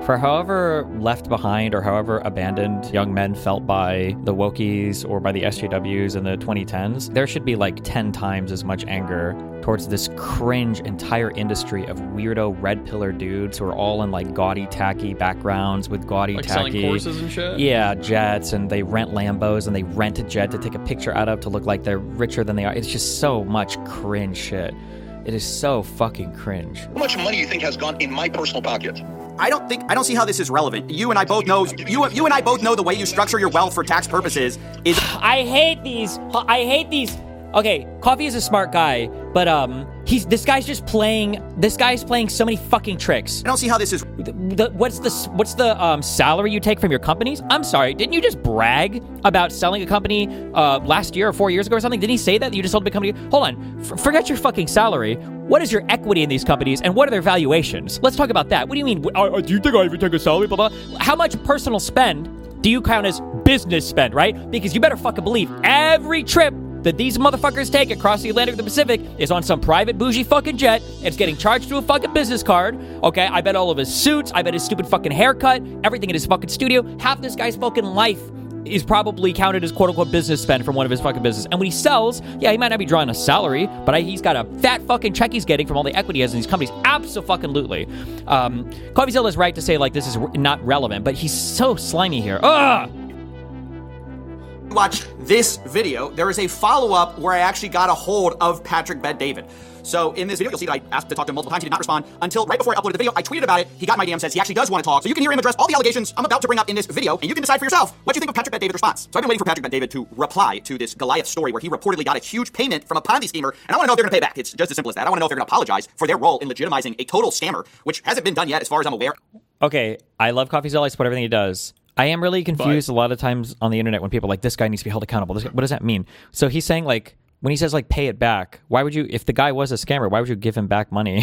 For however left behind or however abandoned young men felt by the wokies or by the SJWs in the 2010s, there should be like 10 times as much anger towards this cringe entire industry of weirdo red pillar dudes who are all in like gaudy tacky backgrounds with gaudy like tacky selling courses and shit. Yeah, jets, and they rent Lambos and they rent a jet to take a picture out of to look like they're richer than they are. It's just so much cringe shit. It is so fucking cringe. How much money do you think has gone in my personal pocket? I don't see how this is relevant. You and I both know the way you structure your wealth for tax purposes is. I hate these. Okay, Coffee is a smart guy, but this guy's playing so many fucking tricks. I don't see how this is. What's the salary you take from your companies? I'm sorry, didn't you just brag about selling a company last year or 4 years ago or something? Didn't he say that you just sold a big company? Hold on, forget your fucking salary. What is your equity in these companies, and what are their valuations? Let's talk about that. What do you mean? Do you think I even take a salary? Blah blah. How much personal spend do you count as business spend? Right? Because you better fucking believe every trip that these motherfuckers take across the Atlantic or the Pacific is on some private bougie fucking jet. It's getting charged to a fucking business card. Okay, I bet all of his suits, I bet his stupid fucking haircut, everything in his fucking studio, half this guy's fucking life is probably counted as quote-unquote business spend from one of his fucking business. And when he sells, yeah, he might not be drawing a salary, but he's got a fat fucking check he's getting from all the equity he has in these companies. Abso-fucking-lutely. Coffeezilla is right to say, like, this is not relevant, but he's so slimy here. Ugh! Watch this video, there is a follow-up where I actually got a hold of Patrick Bet-David. So in this video, you'll see that I asked to talk to him multiple times. He did not respond until right before I uploaded the video. I tweeted about it. He got my DM, says he actually does want to talk. So you can hear him address all the allegations I'm about to bring up in this video, and you can decide for yourself what you think of Patrick Bet-David's response. So I've been waiting for Patrick Bet-David to reply to this Goliath story where he reportedly got a huge payment from a Ponzi schemer, and I want to know if they're going to pay back. It's just as simple as that. I want to know if they're going to apologize for their role in legitimizing a total scammer, which hasn't been done yet as far as I'm aware. Okay, I love Coffeezilla. I support everything he does. I am really confused a lot of times on the internet when people are like, this guy needs to be held accountable. What does that mean? So he's saying, like, when he says, like, pay it back, why would you, if the guy was a scammer, why would you give him back money?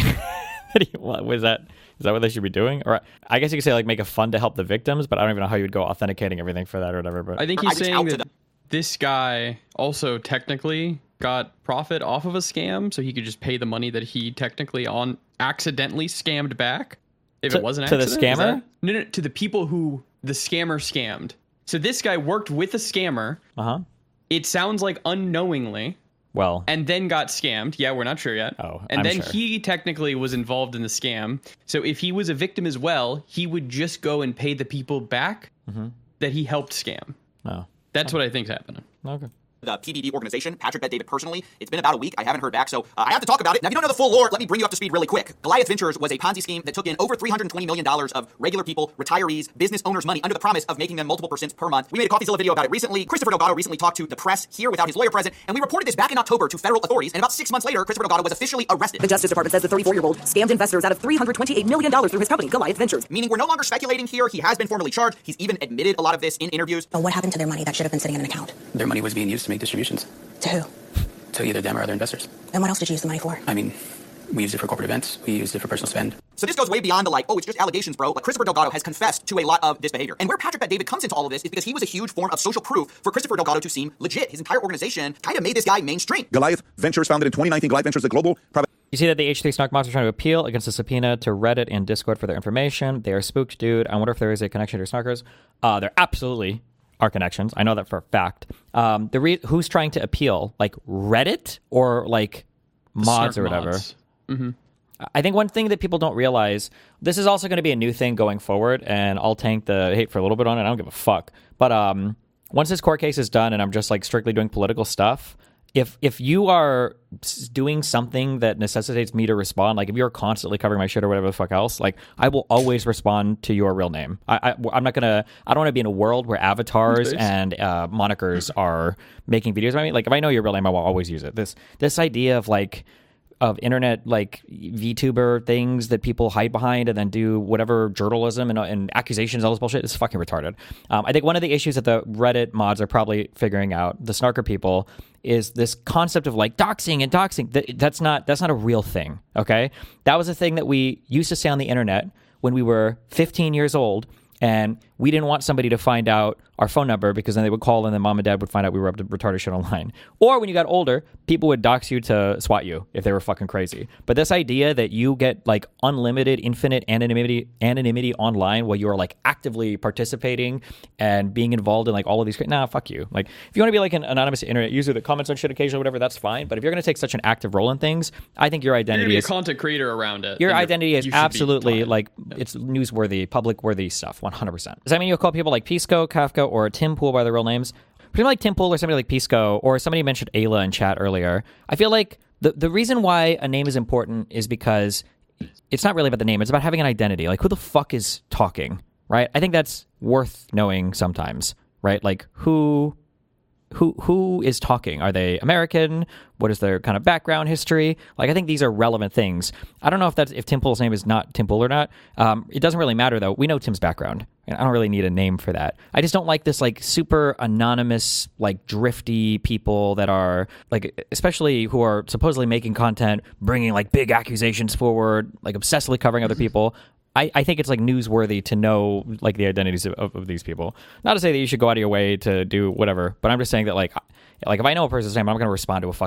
Is that what they should be doing? Or I guess you could say, like, make a fund to help the victims, but I don't even know how you would go authenticating everything for that or whatever. But I think he's saying that this guy also technically got profit off of a scam, so he could just pay the money that he technically accidentally scammed back. If it wasn't to the scammer? No, to the people who the scammer scammed. So this guy worked with a scammer. Uh-huh. It sounds like unknowingly. Well. And then got scammed. Yeah, we're not sure yet. Oh, and I'm then sure. he technically was involved in the scam. So if he was a victim as well, he would just go and pay the people back that he helped scam. Oh. That's what I think's happening. Okay. The PBD organization, Patrick Bet-David personally. It's been about a week. I haven't heard back, so I have to talk about it. Now, if you don't know the full lore, let me bring you up to speed really quick. Goliath Ventures was a Ponzi scheme that took in over $320 million of regular people, retirees, business owners' money under the promise of making them multiple percents per month. We made a Coffeezilla video about it recently. Christopher Delgado recently talked to the press here without his lawyer present, and we reported this back in October to federal authorities, and about 6 months later, Christopher Delgado was officially arrested. The Justice Department says the 34-year-old scammed investors out of $328 million through his company, Goliath Ventures. Meaning we're no longer speculating here. He has been formally charged. He's even admitted a lot of this in interviews. But what happened to their money that should have been sitting in an account? Their money was being used to make distributions. To who? To either them or other investors. Then what else did you use the money for? I mean, we used it for corporate events. We used it for personal spend. So this goes way beyond the like, oh, it's just allegations, bro. Like Christopher Delgado has confessed to a lot of this behavior. And where Patrick Bet-David comes into all of this is because he was a huge form of social proof for Christopher Delgado to seem legit. His entire organization kind of made this guy mainstream. Goliath Ventures, founded in 2019. Goliath Ventures, the global private... You see that the H3 Snark Mods are trying to appeal against a subpoena to Reddit and Discord for their information. They are spooked, dude. I wonder if there is a connection to Snarkers. There absolutely are connections. I know that for a fact. Who's trying to appeal? Like Reddit or like mods or whatever? Mm-hmm. I think one thing that people don't realize, this is also going to be a new thing going forward, and I'll tank the hate for a little bit on it. I don't give a fuck. But once this court case is done and I'm just like strictly doing political stuff, if you are doing something that necessitates me to respond, like if you're constantly covering my shit or whatever the fuck else, like I will always respond to your real name. I'm not gonna. I don't want to be in a world where avatars and monikers are making videos about me. Like if I know your real name, I will always use it. This idea of like of internet like VTuber things that people hide behind and then do whatever journalism and accusations, all this bullshit is fucking retarded. I think one of the issues that the Reddit mods are probably figuring out, the snarker people, is this concept of like doxing and doxing. That's not a real thing. Okay, that was a thing that we used to say on the internet when we were 15 years old. And we didn't want somebody to find out our phone number because then they would call and then mom and dad would find out we were up to retarded shit online. Or when you got older, people would dox you to swat you if they were fucking crazy. But this idea that you get like unlimited, infinite anonymity online while you are like actively participating and being involved in like all of these, nah, fuck you. Like if you want to be like an anonymous internet user that comments on shit occasionally, whatever, that's fine. But if you're going to take such an active role in things, I think your identity is a content creator around it. Your identity is absolutely like it's newsworthy, public-worthy stuff, 100%. Does that mean you'll call people like Pisco, Kafka, or Tim Pool by their real names? Pretty like Tim Pool or somebody like Pisco, or somebody mentioned Ayla in chat earlier. I feel like the reason why a name is important is because it's not really about the name. It's about having an identity. Like, who the fuck is talking, right? I think that's worth knowing sometimes, right? Like, who is talking? Are they American? What is their kind of background history? Like, I think these are relevant things. I don't know if Tim Pool's name is not Tim Pool or not. It doesn't really matter, though. We know Tim's background, and I don't really need a name for that. I just don't like this, like, super anonymous, like, drifty people that are, like, especially who are supposedly making content, bringing, like, big accusations forward, like, obsessively covering other people. I think it's like newsworthy to know like the identities of these people. Not to say that you should go out of your way to do whatever, but I'm just saying that like if I know a person's name, I'm going to respond to a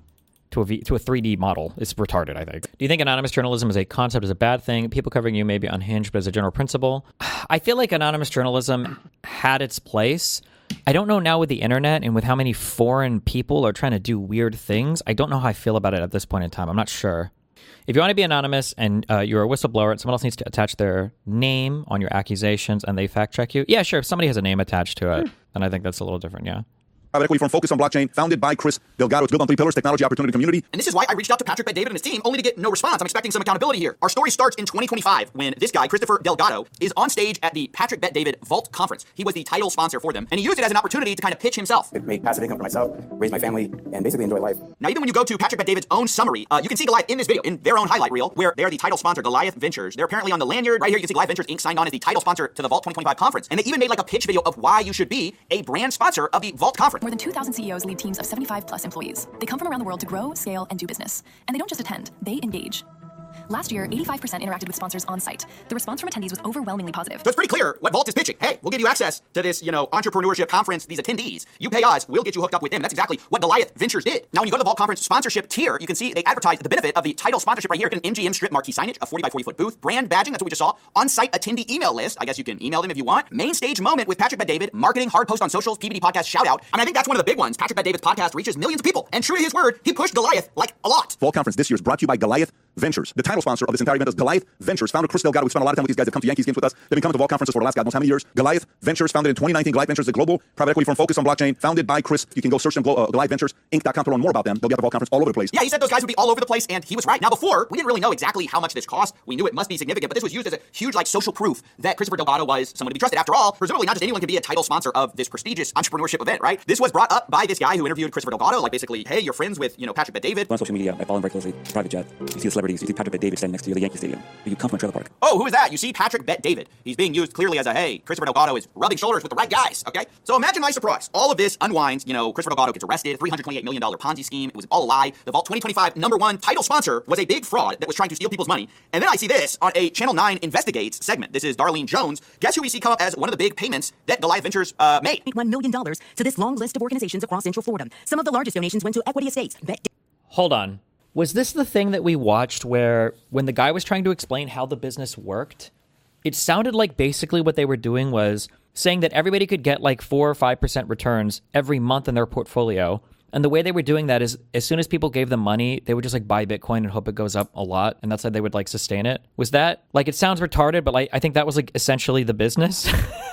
3D model. It's retarded, I think. Do you think anonymous journalism as a concept is a bad thing? People covering you may be unhinged, but as a general principle, I feel like anonymous journalism had its place. I don't know now with the internet and with how many foreign people are trying to do weird things. I don't know how I feel about it at this point in time. I'm not sure. If you want to be anonymous and you're a whistleblower and someone else needs to attach their name on your accusations and they fact check you, yeah, sure. If somebody has a name attached to it, then I think that's a little different, yeah. Private equity firm focused on blockchain, founded by Chris Delgado. It's built on 3 pillars: technology, opportunity, community. And this is why I reached out to Patrick Bet-David and his team, only to get no response. I'm expecting some accountability here. Our story starts in 2025 when this guy, Christopher Delgado, is on stage at the Patrick Bet-David Vault Conference. He was the title sponsor for them, and he used it as an opportunity to kind of pitch himself. Make passive income for myself, raise my family, and basically enjoy life. Now, even when you go to Patrick Bet-David's own summary, you can see Goliath in this video, in their own highlight reel, where they're the title sponsor, Goliath Ventures. They're apparently on the lanyard. Right here, you can see Goliath Ventures Inc. signed on as the title sponsor to the Vault 2025 conference. And they even made like a pitch video of why you should be a brand sponsor of the Vault conference. More than 2,000 CEOs lead teams of 75 plus employees. They come from around the world to grow, scale, and do business. And they don't just attend, they engage. Last year, 85% interacted with sponsors on site. The response from attendees was overwhelmingly positive. So it's pretty clear what Vault is pitching. Hey, we'll give you access to this, entrepreneurship conference, these attendees. You pay us, we'll get you hooked up with them. That's exactly what Goliath Ventures did. Now, when you go to the Vault conference sponsorship tier, you can see they advertise the benefit of the title sponsorship right here. An MGM strip marquee signage, a 40 by 40 foot booth, brand badging, that's what we just saw, on-site attendee email list. I guess you can email them if you want. Main stage moment with Patrick Bet-David, marketing, hard post on socials, PBD podcast shout out. I think that's one of the big ones. Patrick Bet-David's podcast reaches millions of people. And true to his word, he pushed Goliath like a lot. Vault conference this year is brought to you by Goliath Ventures. The title sponsor of this entire event is Goliath Ventures. Founder Chris Delgado. We spent a lot of time with these guys that come to Yankees games with us. They've been coming to Vault conferences for the last God knows how many years. Goliath Ventures, founded in 2019. Goliath Ventures is a global private equity firm focused on blockchain, founded by Chris. You can go search them, Goliath Ventures, Inc.com to learn more about them. They'll be at the Vault conference all over the place. Yeah, he said those guys would be all over the place, and he was right. Now, before, we didn't really know exactly how much this cost. We knew it must be significant, but this was used as a huge, social proof that Christopher Delgado was someone to be trusted. After all, presumably not just anyone can be a title sponsor of this prestigious entrepreneurship event, right? This was brought up by this guy who interviewed Christopher Delgado, like basically, hey, you're friends with, Patrick Bet-David. On social media, I follow him very closely. Private jet. You see the celebrities. You see Patrick Bet-David standing next to you at the Yankee Stadium. You come from a trailer park. Oh, who is that? You see Patrick Bet-David. He's being used clearly as a, hey, Christopher Delgado is rubbing shoulders with the right guys, okay? So imagine my surprise. All of this unwinds, Christopher Delgado gets arrested, $328 million Ponzi scheme. It was all a lie. The Vault 2025 #1 title sponsor was a big fraud that was trying to steal people's money. And then I see this on a Channel 9 Investigates segment. This is Darlene Jones. Guess who we see come up as one of the big payments that Goliath Ventures made? $1 million to this long list of organizations across Central Florida. Some of the largest donations went to Equity Estates. Hold on. Was this the thing that we watched where when the guy was trying to explain how the business worked, it sounded like basically what they were doing was saying that everybody could get like 4 or 5% returns every month in their portfolio. And the way they were doing that is as soon as people gave them money, they would just like buy Bitcoin and hope it goes up a lot. And that's how they would like sustain it. Was that like, it sounds retarded, but like, I think that was like essentially the business.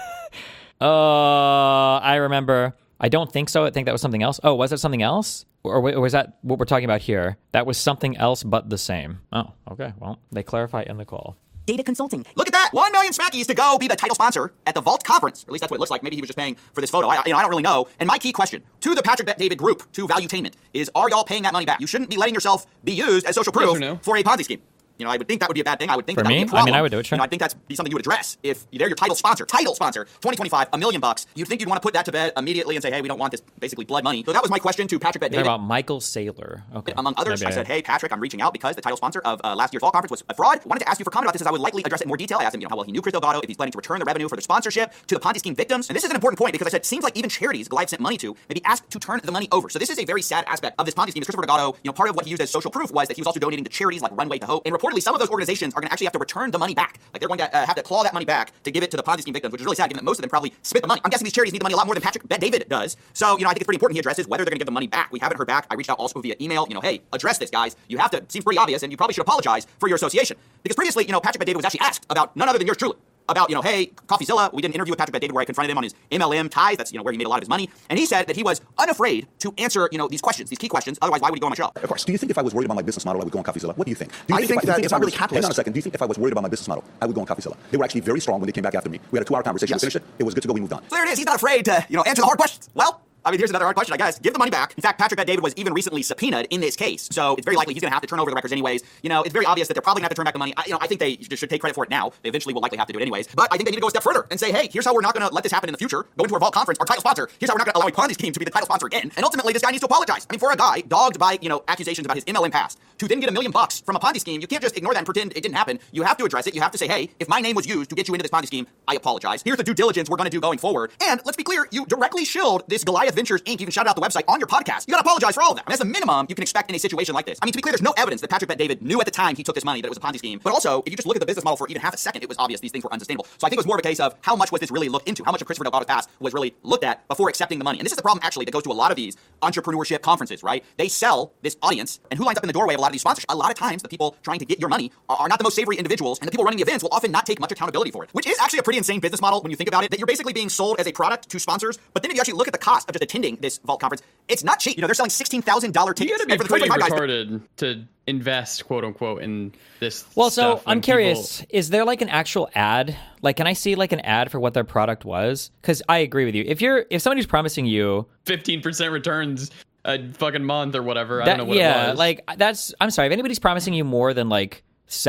I remember. I don't think so. I think that was something else. Oh, was it something else? Or was that what we're talking about here? That was something else but the same. Oh, okay. Well, they clarify in the call. Data Consulting. Look at that. 1 million smackies to go be the title sponsor at the Vault conference. Or at least that's what it looks like. Maybe he was just paying for this photo. I don't really know. And my key question to the Patrick Bet-David group, to Valuetainment, is are y'all paying that money back? You shouldn't be letting yourself be used as social proof Yes or no? for a Ponzi scheme. I would think that would be a bad thing. I would think For that would me? be a problem. I mean, I would do it, sure. I think that's be something you would address. If they're your title sponsor, 2025, $1 million, you'd think you'd want to put that to bed immediately and say, hey, we don't want this basically blood money. So that was my question to Patrick Bet You're David. about Michael Saylor. Okay. Among others, Maybe I said, hey, Patrick, I'm reaching out because the title sponsor of last year's fall conference was a fraud. Wanted to ask you for comment about this, as I would likely address it in more detail. I asked him, how well he knew Chris Delgado, if he's planning to return the revenue for the sponsorship to the Ponzi scheme victims. And this is an important point because I said, seems like even charities Goliath sent money to may be asked to turn the money over. So this is a very sad aspect of this Ponzi scheme. Christopher Delgado, part of what he used as social proof was that he was also donating to charities like Runway to Hope. And reportedly, some of those organizations are going to actually have to return the money back. Like they're going to have to claw that money back to give it to the Ponzi scheme victims, which is really sad, given that most of them probably split the money. I'm guessing these charities need the money a lot more than Patrick Bet David does. So, I think it's pretty important he addresses whether they're going to give the money back. We haven't heard back. I reached out also via email, hey, address this, guys. You have to, seems pretty obvious, and you probably should apologize for your association. Because previously, Patrick Bet David was actually asked about none other than yours truly. About, hey, CoffeeZilla, we did an interview with Patrick Bet David where I confronted him on his MLM ties. That's, where he made a lot of his money. And he said that he was unafraid to answer, these questions, these key questions. Otherwise, why would he go on my show? Of course. Do you think if I was worried about my business model, I would go on CoffeeZilla? What do you think? I think that it's not really capitalist. Hang on a second. Do you think if I was worried about my business model, I would go on CoffeeZilla? They were actually very strong when they came back after me. We had a 2-hour conversation. Yes. We finished it. It was good to go. We moved on. So there it is. He's not afraid to, answer the hard questions. Well, here's another hard question, I guess. Give the money back. In fact, Patrick Bet David was even recently subpoenaed in this case. So it's very likely he's going to have to turn over the records anyways. It's very obvious that they're probably going to have to turn back the money. I think they should take credit for it now. They eventually will likely have to do it anyways. But I think they need to go a step further and say, hey, here's how we're not going to let this happen in the future. Go into our vault conference, our title sponsor. Here's how we're not going to allow a Ponzi scheme to be the title sponsor again. And ultimately, this guy needs to apologize. For a guy dogged by, accusations about his MLM past to then get $1 million from a Ponzi scheme, you can't just ignore that and pretend it didn't happen. You have to address it. You have to say, hey, if my name was used to get you into this Ponzi scheme, I apologize. Here's the due diligence we're going to do going forward. And let's be clear, you directly shilled this Goliath Ventures Inc. You even shouted out the website on your podcast. You got to apologize for all of that. That's the minimum you can expect in a situation like this. To be clear, there's no evidence that Patrick Bet David knew at the time he took this money that it was a Ponzi scheme. But also, if you just look at the business model for even half a second, it was obvious these things were unsustainable. So I think it was more of a case of how much was this really looked into? How much of Christopher Delgado's past was really looked at before accepting the money? And this is the problem actually that goes to a lot of these entrepreneurship conferences, right? They sell this audience, and who lines up in the doorway of a lot of these sponsorships? A lot of times, the people trying to get your money are not the most savory individuals, and the people running the events will often not take much accountability for it, which is actually a pretty insane business model when you think about it, that you're basically being sold as a product to sponsors. But then if you actually look at the cost of just attending this vault conference, it's not cheap. They're selling $16,000 tickets. You got to be pretty retarded to invest, quote unquote, in this. Well, so stuff I'm curious, is there like an actual ad? Like, can I see like an ad for what their product was? Because I agree with you. If somebody's promising you 15% returns a fucking month or whatever, I don't know what it was. Like I'm sorry, if anybody's promising you more than like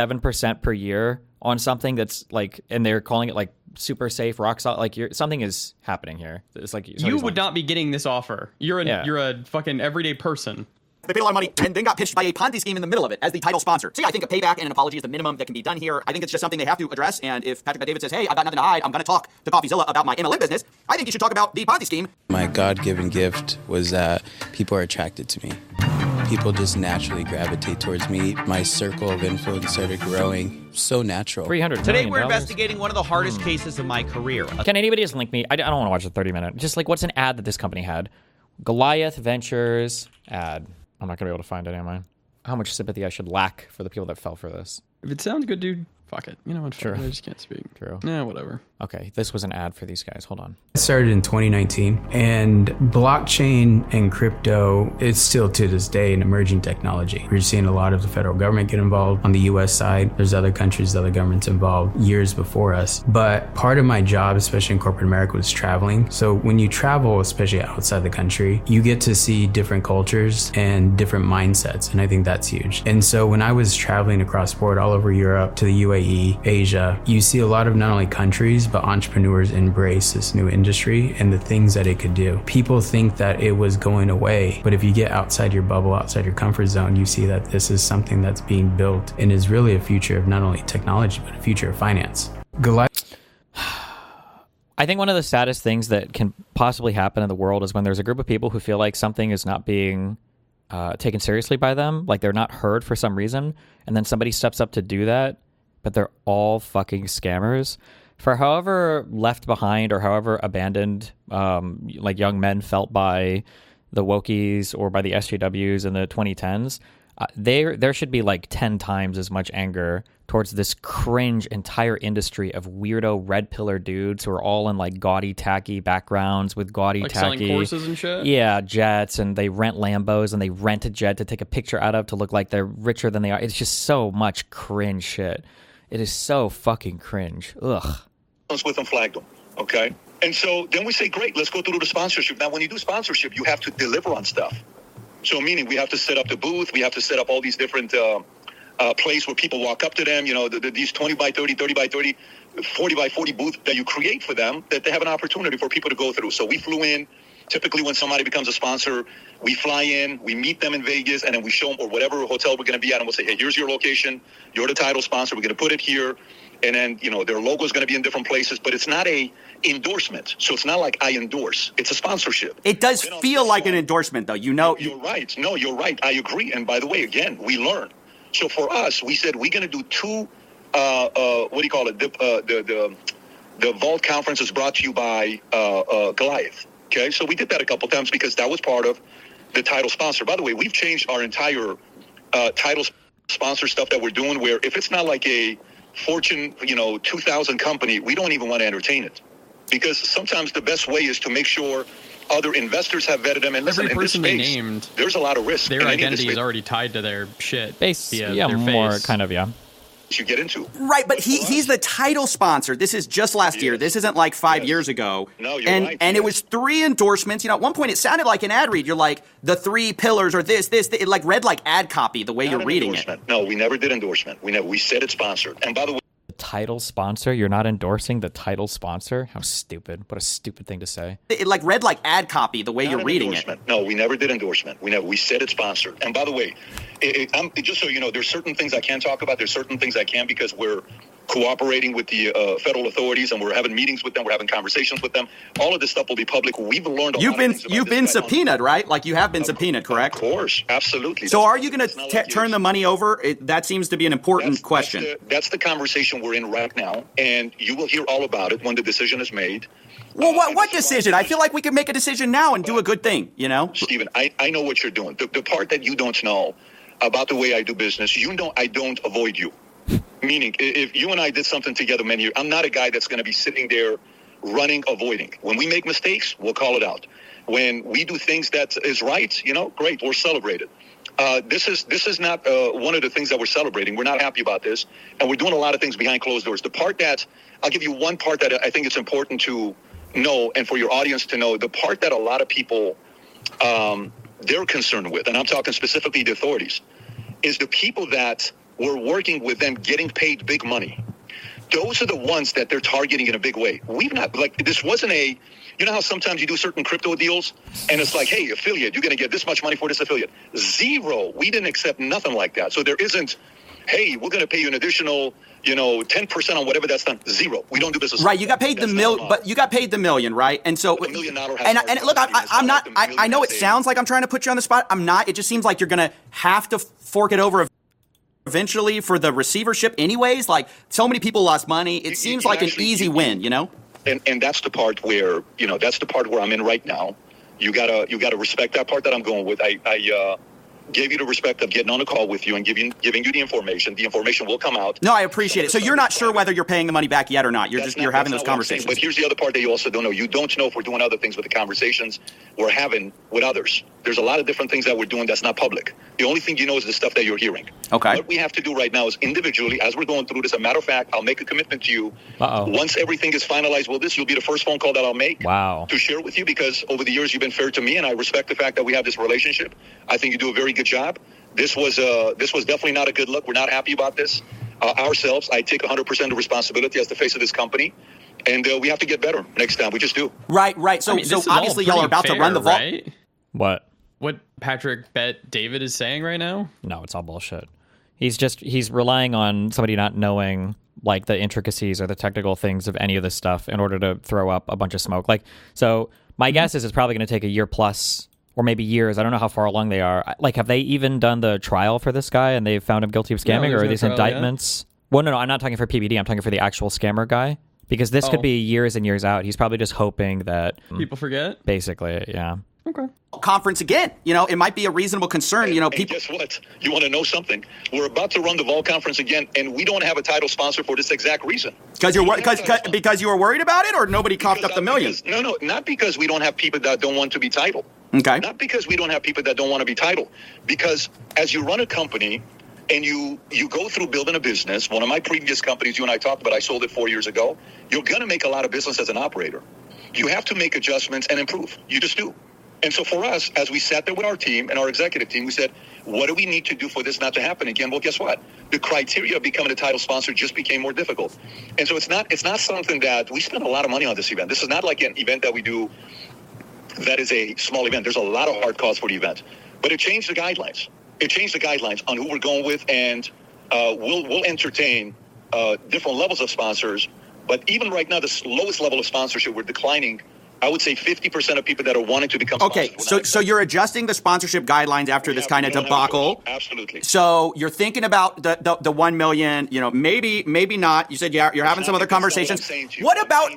7% per year on something that's like, and they're calling it like super safe, rock solid, like something is happening here. It's like you would not be getting this offer. You're a fucking everyday person. They paid a lot of money and then got pitched by a Ponzi scheme in the middle of it as the title sponsor. So yeah, I think a payback and an apology is the minimum that can be done here. I think it's just something they have to address. And if Patrick Bet David says, hey, I've got nothing to hide, I'm going to talk to CoffeeZilla about my MLM business, I think you should talk about the Ponzi scheme. My God-given gift was that people are attracted to me. People just naturally gravitate towards me. My circle of influence started growing so natural. $300 Today million. we're investigating one of the hardest cases of my career. Can anybody just link me? I don't want to watch a 30-minute. Just like, what's an ad that this company had? Goliath Ventures ad. I'm not going to be able to find any of mine. How much sympathy I should lack for the people that fell for this. If it sounds good, dude, fuck it. You know what? Sure. I just can't speak. True. Yeah, whatever. Okay, this was an ad for these guys. Hold on. It started in 2019, and blockchain and crypto is still to this day an emerging technology. We're seeing a lot of the federal government get involved on the US side. There's other countries, other governments involved years before us. But part of my job, especially in corporate America, was traveling. So when you travel, especially outside the country, you get to see different cultures and different mindsets, and I think that's huge. And so when I was traveling across board all over Europe to the UAE, Asia, you see a lot of not only countries, but entrepreneurs embrace this new industry and the things that it could do. People think that it was going away, but if you get outside your bubble, outside your comfort zone, you see that this is something that's being built and is really a future of not only technology, but a future of finance. Goliath. I think one of the saddest things that can possibly happen in the world is when there's a group of people who feel like something is not being taken seriously by them, like they're not heard for some reason, and then somebody steps up to do that, but they're all fucking scammers. For however left behind or however abandoned like young men felt by the wokies or by the SJWs in the 2010s, there should be like 10 times as much anger towards this cringe entire industry of weirdo red pillar dudes who are all in like gaudy tacky backgrounds with gaudy like tacky selling courses and shit. Yeah, jets, and they rent Lambos and they rent a jet to take a picture out of to look like they're richer than they are. It's just so much cringe shit. It is so fucking cringe. Ugh. With them, flagged them. Okay. And so then we say, great, let's go through the sponsorship. Now, when you do sponsorship, you have to deliver on stuff. So meaning we have to set up the booth. We have to set up all these different place where people walk up to them, these 20 by 30, 30 by 30, 40 by 40 booths that you create for them, that they have an opportunity for people to go through. So we flew in. Typically, when somebody becomes a sponsor, we fly in, we meet them in Vegas, and then we show them, or whatever hotel we're going to be at, and we'll say, hey, here's your location. You're the title sponsor. We're going to put it here. And then, their logo is going to be in different places, but it's not a endorsement. So it's not like I endorse. It's a sponsorship. It does feel like an endorsement, though. You're right. No, you're right. I agree. And by the way, again, we learn. So for us, we said we're going to do two, the Vault Conference is brought to you by Goliath. Okay, so we did that a couple times because that was part of the title sponsor. By the way, we've changed our entire title sponsor stuff that we're doing, where if it's not like a Fortune, 2000 company, we don't even want to entertain it. Because sometimes the best way is to make sure other investors have vetted them. And listen, every person in they this space, named, there's a lot of risk. Their identity is already tied to their shit. Their more face. Kind of, yeah. You get into. Right, but he's the title sponsor. This is just last year. This isn't like 5 years ago. No, you're right. And it was 3 endorsements. At one point it sounded like an ad read. You're like, the 3 pillars or this. It like read like ad copy the way you're reading it. No, we never did endorsement. We said it's sponsored. And by the way, title sponsor? You're not endorsing the title sponsor? How stupid. What a stupid thing to say. It like read like ad copy the way you're reading it. No, we never did endorsement. We said it's sponsored. And by the way, just so you know, there's certain things I can't talk about. There's certain things I can because we're cooperating with the federal authorities and we're having meetings with them. We're having conversations with them. All of this stuff will be public. We've learned a lot of things about You've been subpoenaed, right? Like you have been subpoenaed, correct? Of course, absolutely. So are you going to turn the money over? That seems to be an important question. That's the conversation we're in right now, and you will hear all about it when the decision is made. Well, what decision? I feel like we could make a decision now and do a good thing, Stephen, I know what you're doing. The part that you don't know about the way I do business, I don't avoid you. Meaning, if you and I did something together many years, I'm not a guy that's going to be sitting there running, avoiding. When we make mistakes, we'll call it out. When we do things that is right, great, we're celebrated. This is not one of the things that we're celebrating. We're not happy about this, and we're doing a lot of things behind closed doors. The part that, I'll give you one part that I think it's important to know, and for your audience to know, the part that a lot of people, they're concerned with, and I'm talking specifically the authorities, is the people that we're working with them getting paid big money. Those are the ones that they're targeting in a big way. We've not, this wasn't you know how sometimes you do certain crypto deals and it's like, hey, affiliate, you're going to get this much money for this affiliate. Zero. We didn't accept nothing like that. So there isn't, hey, we're going to pay you an additional, 10% on whatever that's done. Zero. We don't do business. Right. You got paid but you got paid the million, right? And so, $1 million. And look, I'm not, I know it sounds like I'm trying to put you on the spot. I'm not. It just seems like you're going to have to fork it over eventually for the receivership anyways. Like so many people lost money. It seems like an easy win, And that's the part where, I'm in right now. You gotta respect that part that I'm going with. I gave you the respect of getting on a call with you and giving you the information. The information will come out. No, I appreciate it. So you're not sure whether you're paying the money back yet or not. You're having those conversations. But here's the other part that you also don't know. You don't know if we're doing other things with the conversations we're having with others. There's a lot of different things that we're doing that's not public. The only thing you know is the stuff that you're hearing. Okay. What we have to do right now is individually, as we're going through this, a matter of fact, I'll make a commitment to you. Once everything is finalized with this, you'll be the first phone call that I'll make to share with you, because over the years you've been fair to me and I respect the fact that we have this relationship. I think you do a very good job. This was definitely not a good look. We're not happy about this ourselves. I take 100% of responsibility as the face of this company. And we have to get better next time. We just do. Right. So obviously y'all are about to run the vault. Right? What Patrick Bet David is saying right now? No, it's all bullshit. He's relying on somebody not knowing like the intricacies or the technical things of any of this stuff in order to throw up a bunch of smoke. So my guess is it's probably going to take a year plus or maybe years. I don't know how far along they are. Have they even done the trial for this guy and they've found him guilty of scamming, or are these indictments? Yeah. Well, no, I'm not talking for PBD. I'm talking for the actual scammer guy, because this could be years and years out. He's probably just hoping that people forget. Basically, yeah. Okay. Conference again. It might be a reasonable concern. People. And guess what? You want to know something? We're about to run the Vault Conference again, and we don't have a title sponsor for this exact reason. Because you were worried about it, or nobody coughed up the million? No, not because we don't have people that don't want to be titled. Okay. Not because we don't have people that don't want to be titled. Because as you run a company and you go through building a business, one of my previous companies you and I talked about, I sold it 4 years ago. You're going to make a lot of business as an operator. You have to make adjustments and improve. You just do. And so for us, as we sat there with our team and our executive team, we said, what do we need to do for this not to happen again? Well, guess what? The criteria of becoming a title sponsor just became more difficult. And so it's not something that we spend a lot of money on this event. This is not like an event that we do that is a small event. There's a lot of hard costs for the event. But it changed the guidelines. It changed the guidelines on who we're going with, and we'll entertain different levels of sponsors. But even right now, the lowest level of sponsorship, we're declining. I would say 50% of people that are wanting to become okay. So you're adjusting the sponsorship guidelines after this kind of debacle. Absolutely. So you're thinking about the 1 million. You know, maybe not. You said you're having some other conversations. What about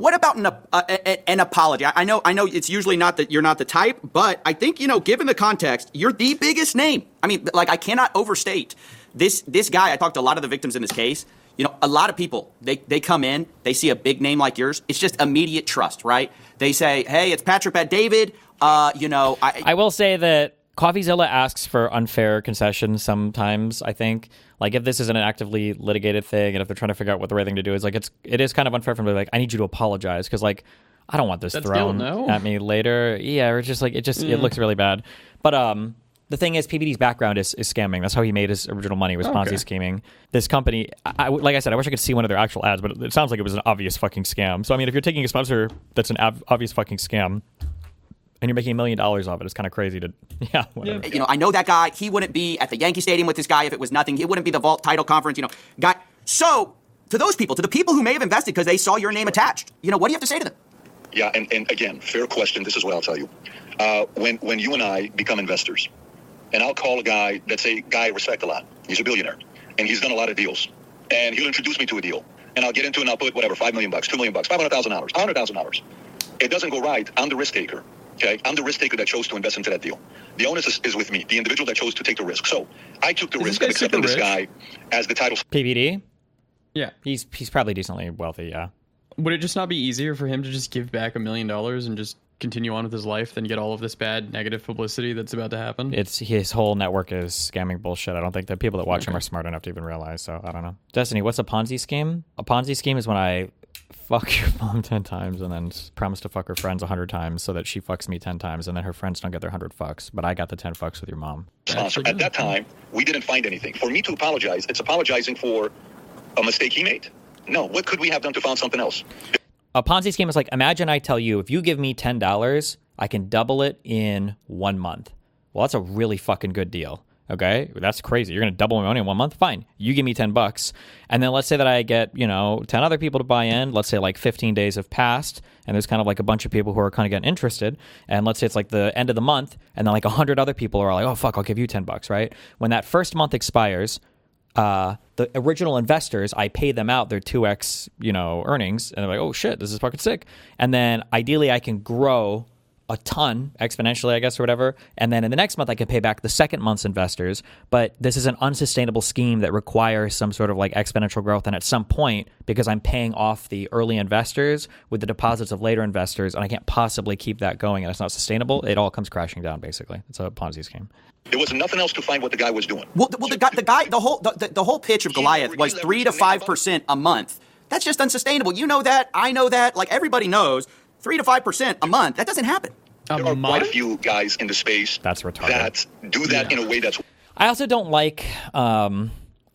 an apology? I know it's usually not that you're not the type, but I think, you know, given the context, you're the biggest name. I mean, like, I cannot overstate this guy. I talked to a lot of the victims in this case. You know, a lot of people, they come in, they see a big name like yours. It's just immediate trust, right? They say, hey, it's Patrick Bet-David. You know, I will say that CoffeeZilla asks for unfair concessions sometimes, I think. Like, if this isn't an actively litigated thing, and if they're trying to figure out what the right thing to do is, like, it is kind of unfair for them to be like, I need you to apologize, because, like, I don't want this thrown at me later. Yeah, or just like, it looks really bad. But the thing is, PBD's background is scamming. That's how he made his original money, was Ponzi scheming. This company, like I said, I wish I could see one of their actual ads, but it sounds like it was an obvious fucking scam. So, I mean, if you're taking a sponsor that's an obvious fucking scam, and you're making $1 million off of it, it's kind of crazy to, whatever. You know, I know that guy. He wouldn't be at the Yankee Stadium with this guy if it was nothing. He wouldn't be the Vault title conference, you know. Guy. So, to those people, to the people who may have invested because they saw your name attached, you know, what do you have to say to them? Yeah, and again, fair question. This is what I'll tell you. When you and I become investors, and I'll call a guy that's a guy I respect a lot. He's a billionaire, and he's done a lot of deals. And he'll introduce me to a deal, and I'll get into it, and I'll put whatever, $5 million, $2 million, $500,000, $100,000. It doesn't go right. I'm the risk taker. Okay, I'm the risk taker that chose to invest into that deal. The onus is with me, the individual that chose to take the risk. So I took the risk of accepting this guy as the title. PBD. Yeah, he's probably decently wealthy. Yeah. Would it just not be easier for him to just give back $1 million and just continue on with his life than get all of this bad negative publicity that's about to happen? It's his whole network is scamming bullshit. I don't think the people that watch him are smart enough to even realize. So I don't know. Destiny, what's a Ponzi scheme? A Ponzi scheme is when I fuck your mom 10 times and then promise to fuck her friends 100 times so that she fucks me 10 times and then her friends don't get their 100 fucks, but I got the 10 fucks with your mom. Sponsor. At that time, we didn't find anything. For me to apologize, it's apologizing for a mistake he made. No, what could we have done to find something else? A Ponzi scheme is like, imagine I tell you, if you give me $10, I can double it in 1 month. Well, that's a really fucking good deal. Okay, that's crazy. You're going to double my money in 1 month? Fine. You give me $10. And then let's say that I get, 10 other people to buy in. Let's say like 15 days have passed and there's kind of like a bunch of people who are kind of getting interested. And let's say it's like the end of the month and then like 100 other people are like, oh, fuck, I'll give you $10, right? When that first month expires, the original investors, I pay them out their 2x, earnings, and they're like, oh shit, this is fucking sick. And then ideally I can grow a ton exponentially, I guess, or whatever. And then in the next month, I can pay back the second month's investors. But this is an unsustainable scheme that requires some sort of like exponential growth. And at some point, because I'm paying off the early investors with the deposits of later investors, and I can't possibly keep that going, and it's not sustainable, it all comes crashing down, basically. It's a Ponzi scheme. There was nothing else to find what the guy was doing. Well, the whole pitch of Goliath was 3 to 5% a month. That's just unsustainable. You know that. I know that. Like, everybody knows. 3 to 5% a month. That doesn't happen. There are quite a few guys in the space that's retarded. That do that in a way that's. I also don't like that.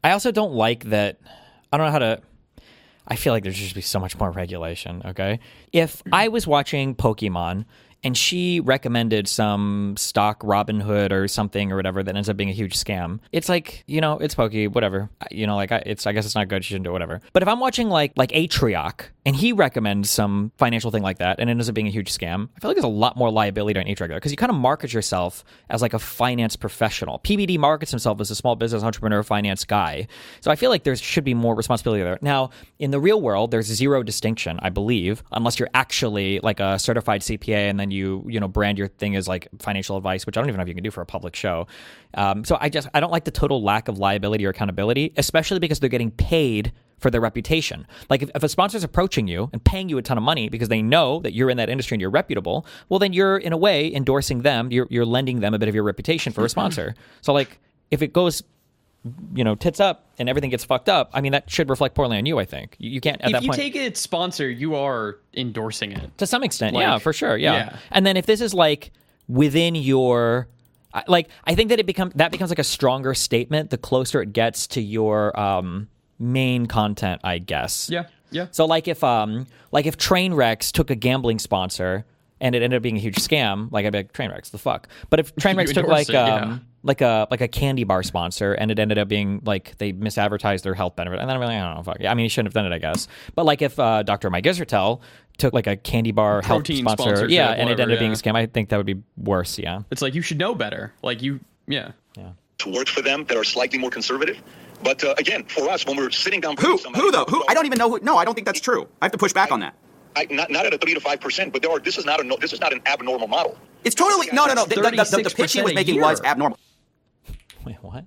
I don't know how to. I feel like there should be so much more regulation. Okay, if I was watching Pokemon and she recommended some stock Robinhood or something or whatever that ends up being a huge scam, it's like, it's Pokey, whatever. I guess it's not good, she shouldn't do it, whatever. But if I'm watching like Atrioc and he recommends some financial thing like that and it ends up being a huge scam, I feel like there's a lot more liability on Atrioc because you kind of market yourself as like a finance professional. PBD markets himself as a small business entrepreneur finance guy. So I feel like there should be more responsibility there. Now, in the real world, there's zero distinction, I believe, unless you're actually like a certified CPA and then you brand your thing as like financial advice, which I don't even know if you can do for a public show. So I don't like the total lack of liability or accountability, especially because they're getting paid for their reputation. Like if a sponsor's approaching you and paying you a ton of money because they know that you're in that industry and you're reputable, well, then you're in a way endorsing them. You're lending them a bit of your reputation for a sponsor. So like if it goes, tits up and everything gets fucked up, I mean, that should reflect poorly on you, I think. You can't, at that point. If you take it sponsor, you are endorsing it. To some extent, yeah, for sure, yeah. And then if this is like within your like. I think that that becomes like a stronger statement the closer it gets to your main content, I guess. Yeah. So like if Trainwrecks took a gambling sponsor and it ended up being a huge scam, like I'd be like, Trainwrecks, the fuck. But if Trainwrecks took like a candy bar sponsor and it ended up being like they misadvertised their health benefit, and then I'm like, I don't know, fuck. I mean, he shouldn't have done it, I guess. But like if Dr. Mike Isertel took like a candy bar health sponsor, and it ended up being a scam, I think that would be worse. Yeah. It's like you should know better. Like you, yeah. To work for them that are slightly more conservative. But again, for us, when we're sitting down... Who though? Who? I don't even know who... No, I don't think that's true. I have to push back on that. Not at a 3 to 5%, but this is not an abnormal model. It's totally... No. The pitch he was making was abnormal. Wait, what?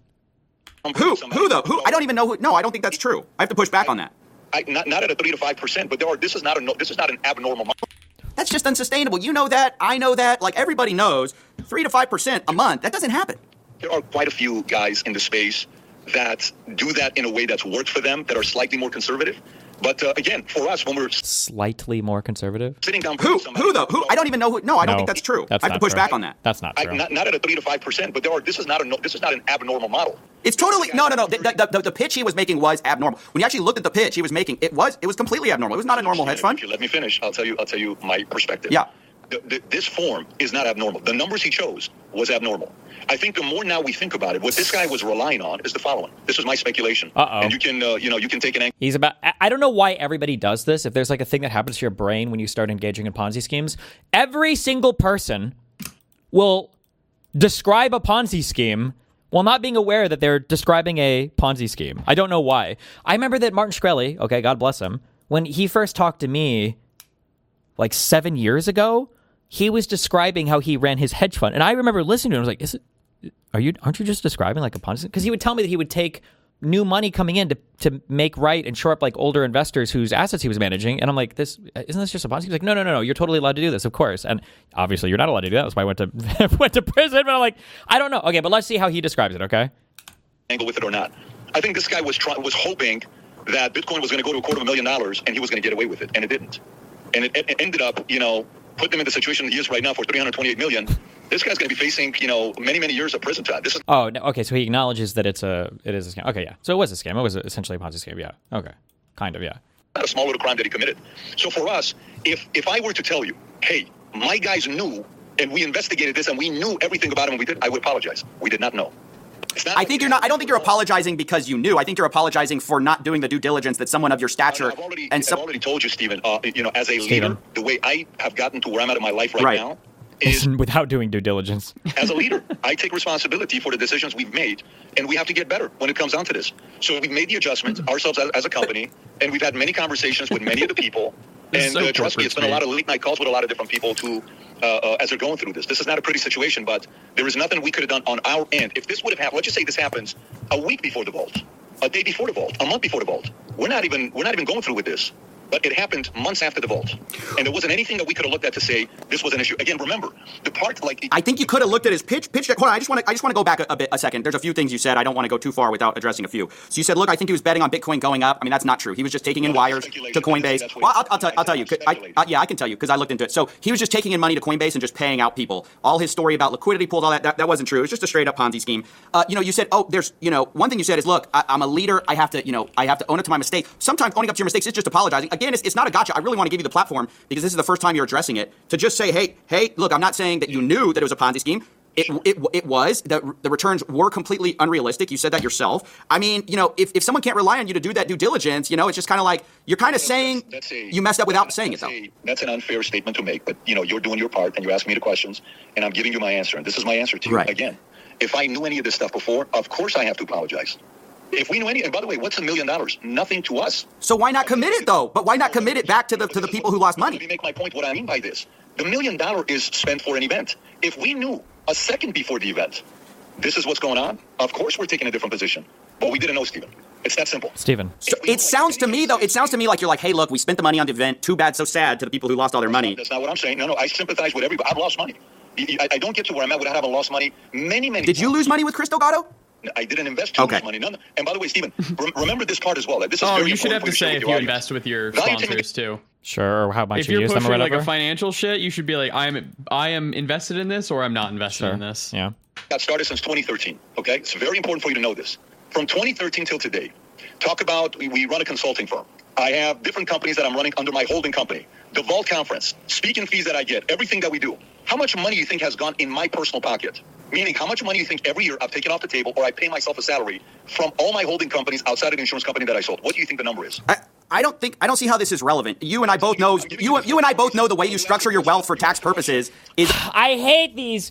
Who though? Who? I don't even know who... No, I don't think that's true. I have to push back on that. Not at a 3 to 5%, but this is not an abnormal model. That's just unsustainable. You know that. I know that. Like, everybody knows 3 to 5% a month. That doesn't happen. There are quite a few guys in the space that do that in a way that's worked for them, that are slightly more conservative. But again, for us, when we're slightly more conservative, sitting down, who though? Who? I don't even know who. No, I don't think that's true. I have to push back on that. That's not true. Not at a 3 to 5%, but this is not an abnormal model. It's totally no. The pitch he was making was abnormal. When you actually looked at the pitch he was making, it was completely abnormal. It was not a normal hedge fund. If you let me finish, I'll tell you my perspective. Yeah. This form is not abnormal. The numbers he chose was abnormal. I think the more now we think about it, what this guy was relying on is the following. This is my speculation. And you can, you can take an angle. I don't know why everybody does this. If there's like a thing that happens to your brain when you start engaging in Ponzi schemes, every single person will describe a Ponzi scheme while not being aware that they're describing a Ponzi scheme. I don't know why. I remember that Martin Shkreli, okay, God bless him, when he first talked to me like 7 years ago, he was describing how he ran his hedge fund. And I remember listening to him. I was like, aren't you just describing like a Ponzi? Because he would tell me that he would take new money coming in to make right and shore up like older investors whose assets he was managing. And I'm like, isn't this just a Ponzi? He's like, no, you're totally allowed to do this, of course. And obviously you're not allowed to do that. That's why I went to prison. But I'm like, I don't know. Okay, but let's see how he describes it, okay? Angle with it or not. I think this guy was hoping that Bitcoin was going to go to $250,000 and he was going to get away with it. And it didn't. And it ended up, put them in the situation he is right now for $328 million. This guy's going to be facing, many, many years of prison time. This is okay. So he acknowledges that it is a scam. Okay, yeah. So it was a scam. It was essentially a Ponzi scheme. Yeah. Okay. Kind of. Yeah. Not a small little crime that he committed. So for us, if I were to tell you, hey, my guys knew and we investigated this and we knew everything about him and we did, I would apologize. We did not know. I don't think you're apologizing because you knew. I think you're apologizing for not doing the due diligence that someone of your stature I've already told you, Stephen. As a leader, the way I have gotten to where I'm at in my life right now is without doing due diligence. As a leader, I take responsibility for the decisions we've made, and we have to get better when it comes down to this. So we've made the adjustments ourselves as a company, and we've had many conversations with many of the people. And trust me, it's been a lot of late night calls with a lot of different people as they're going through this. This is not a pretty situation, but there is nothing we could have done on our end. If this would have happened, let's just say this happens a week before the vault, a day before the vault, a month before the vault. We're not even going through with this. But it happened months after the vault. And there wasn't anything that we could have looked at to say this was an issue. Again, remember, the part I think you could have looked at his pitch deck. Hold on, I just want to go back a second. There's a few things you said. I don't want to go too far without addressing a few. So you said, look, I think he was betting on Bitcoin going up. I mean, that's not true. He was just taking in wires to Coinbase. Well, I'll tell you. I can tell you because I looked into it. So he was just taking in money to Coinbase and just paying out people. All his story about liquidity pools, all that wasn't true. It was just a straight up Ponzi scheme. You said, there's, one thing you said is, look, I'm a leader. I have to own up to my mistake. Sometimes owning up to your mistakes is just apologizing. Again, it's not a gotcha. I really want to give you the platform because this is the first time you're addressing it to just say, hey, look, I'm not saying that you knew that it was a Ponzi scheme. It was the returns were completely unrealistic. You said that yourself. I mean, if someone can't rely on you to do that due diligence, it's just kind of like you're kind of saying you messed up without saying it though. That's an unfair statement to make, but you're doing your part and you're asking me the questions and I'm giving you my answer. And this is my answer to you. Right. Again, if I knew any of this stuff before, of course I have to apologize. If we knew any, and by the way, what's $1 million? Nothing to us. So why not commit it though? But why not commit it back to the people who lost money? Let me make my point. What I mean by this: the $1 million is spent for an event. If we knew a second before the event, this is what's going on. Of course, we're taking a different position. But we didn't know, Stephen. It's that simple. Stephen. So it sounds to me like you're like, hey, look, we spent the money on the event. Too bad, so sad to the people who lost all their money. That's not what I'm saying. No, I sympathize with everybody. I've lost money. I don't get to where I'm at without having lost money. Many. Did you lose money with Chris Delgado? I didn't invest too much money. And by the way, Stephen, remember this part as well. This is very you should have to important say if you invest with your sponsors too. Sure, or how much If you you're use them or pushing like whatever. a financial shit, you should be like, I am invested in this, or I'm not invested in this. Yeah. Got started since 2013. Okay, it's very important for you to know this. From 2013 till today, talk about we run a consulting firm. I have different companies that I'm running under my holding company. The Vault Conference, speaking fees that I get, everything that we do. How much money do you think has gone in my personal pocket? Meaning, how much money do you think every year I've taken off the table or I pay myself a salary from all my holding companies outside of the insurance company that I sold? What do you think the number is? I don't see how this is relevant. You and I both know the way you structure your wealth for tax purposes is. I hate these.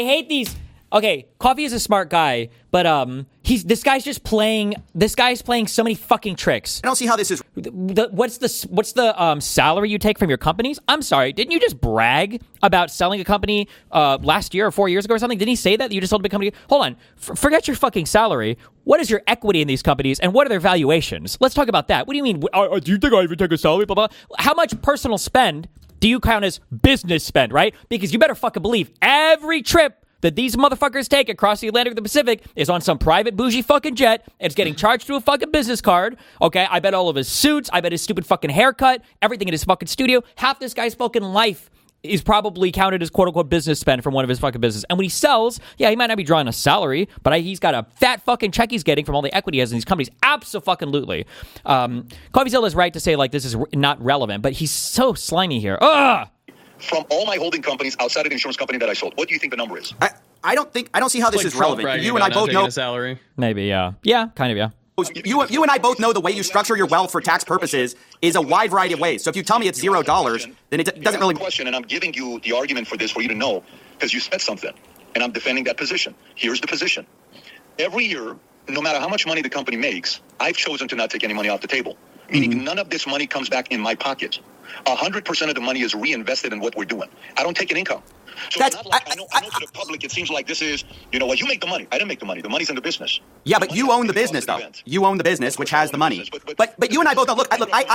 Okay, Coffee is a smart guy, but this guy's playing so many fucking tricks. I don't see how this is. What's the salary you take from your companies? I'm sorry, didn't you just brag about selling a company last year or 4 years ago or something? Didn't he say that you just sold a big company? Hold on, forget your fucking salary. What is your equity in these companies, and what are their valuations? Let's talk about that. What do you mean? Do you think I even take a salary? Blah blah. How much personal spend do you count as business spend? Right? Because you better fucking believe every trip that these motherfuckers take across the Atlantic or the Pacific is on some private bougie fucking jet. It's getting charged to a fucking business card. Okay, I bet all of his suits, I bet his stupid fucking haircut, everything in his fucking studio, half this guy's fucking life is probably counted as quote-unquote business spend from one of his fucking business. And when he sells, yeah, he might not be drawing a salary, but he's got a fat fucking check he's getting from all the equity he has in these companies. Abso-fucking-lutely. Coffeezilla is right to say, like, this is not relevant, but he's so slimy here. Ugh! From all my holding companies outside of the insurance company that I sold. What do you think the number is? I don't see how this is relevant. You and I both know. Salary. Maybe, yeah. Yeah, kind of, yeah. You and I both know the way you structure your wealth for tax purposes is a wide variety of ways. So if you tell me it's $0, then it doesn't really. Question, and I'm giving you the argument for this for you to know because you said something, and I'm defending that position. Here's the position. Every year, no matter how much money the company makes, I've chosen to not take any money off the table. Meaning none of this money comes back in my pocket. 100% of the money is reinvested in what we're doing. I don't take an income. So it's not like, I know to the public it seems like this is, you know what, you make the money. I didn't make the money. The money's in the business. Yeah, but you own the business, though. You own the business, which has the money. But you and I both know. Look,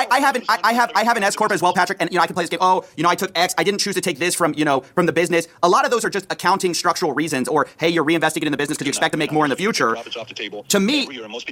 I have an S corp as well, Patrick, and I can play this game. Oh, I took X. I didn't choose to take this from the business. A lot of those are just accounting structural reasons, or hey, you're reinvesting it in the business because you expect to make more in the future. To me,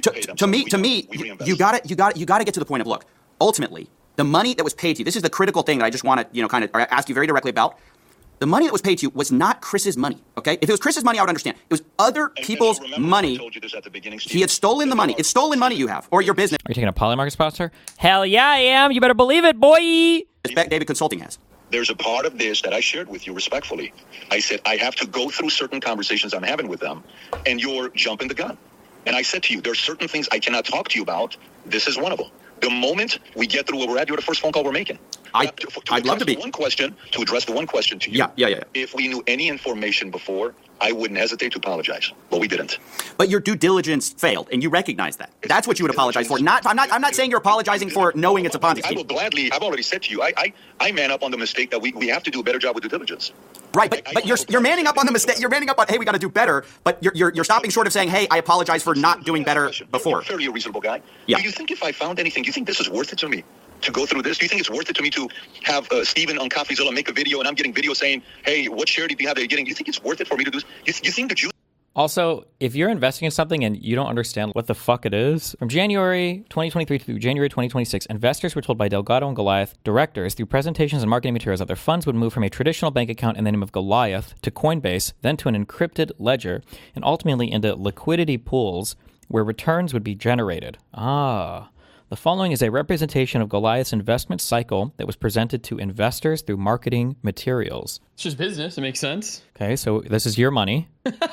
you got to get to the point of look. Ultimately, the money that was paid to you. This is the critical thing that I just want to kind of ask you very directly about. The money that was paid to you was not Chris's money, okay? If it was Chris's money, I would understand. It was other people's money. He had stolen the money. It's stolen money you have, or your business. Are you taking a Polymarket sponsor? Hell yeah, I am. You better believe it, boy. David Consulting has. There's a part of this that I shared with you respectfully. I said, I have to go through certain conversations I'm having with them, and you're jumping the gun. And I said to you, there's certain things I cannot talk to you about. This is one of them. The moment we get through where we're at, you're the first phone call we're making. I'd love to be. To address the one question to you. Yeah. If we knew any information before, I wouldn't hesitate to apologize. But we didn't. But your due diligence failed, and you recognize that. That's what you would apologize for. I'm not saying you're apologizing for knowing it's a Ponzi scheme. I will gladly, I've already said to you, I man up on the mistake that we have to do a better job with due diligence. Right, but you're manning up on the mistake. You're manning up on, hey, we got to do better. But you're stopping short of saying, hey, I apologize for not doing better before. You're fairly a reasonable guy. Yeah. Do you think if I found anything, do you think this is worth it to me to go through this? Do you think it's worth it to me to have Steven on Coffeezilla make a video and I'm getting video saying, hey, what charity do you have that you're getting? Do you think it's worth it for me to do this? You think the Jews... Also, if you're investing in something and you don't understand what the fuck it is, from January 2023 through January 2026, investors were told by Delgado and Goliath directors through presentations and marketing materials that their funds would move from a traditional bank account in the name of Goliath to Coinbase, then to an encrypted ledger, and ultimately into liquidity pools where returns would be generated. The following is a representation of Goliath's investment cycle that was presented to investors through marketing materials. It's just business. It makes sense. Okay, so this is your money.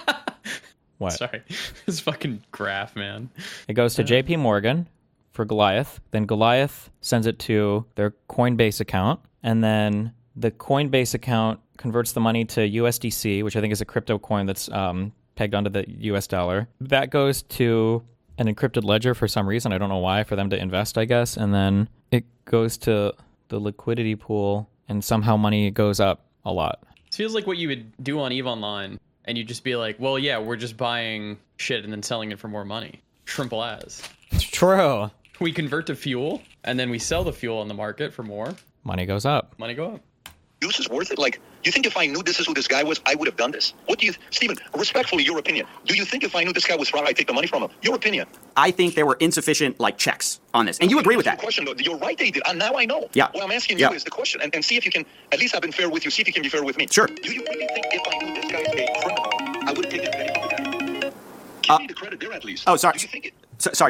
What? Sorry. This fucking graph, man. It goes to JP Morgan for Goliath. Then Goliath sends it to their Coinbase account. And then the Coinbase account converts the money to USDC, which I think is a crypto coin that's pegged onto the US dollar. That goes to an encrypted ledger for some reason. I don't know why, for them to invest, I guess. And then it goes to the liquidity pool, and somehow money goes up a lot. It feels like what you would do on EVE Online, and you'd just be like, well, yeah, we're just buying shit and then selling it for more money. Simple as. True. We convert to fuel, and then we sell the fuel on the market for more. Money goes up. Money go up. deuce is worth it? Like, you think if I knew this is who this guy was, I would have done this? What do you, Stephen, respectfully, your opinion. Do you think if I knew this guy was fraud, I'd take the money from him? Your opinion. I think there were insufficient, checks on this. And you agree with that? Question, though. You're right, they did. Now I know. Yeah. What I'm asking you is the question, and see if you can, at least I've been fair with you, see if you can be fair with me. Sure. Do you really think if I knew this guy is a criminal, I would have taken the penny from the guy? Give me the credit there, at least. Oh, sorry. Do you think it? Sorry.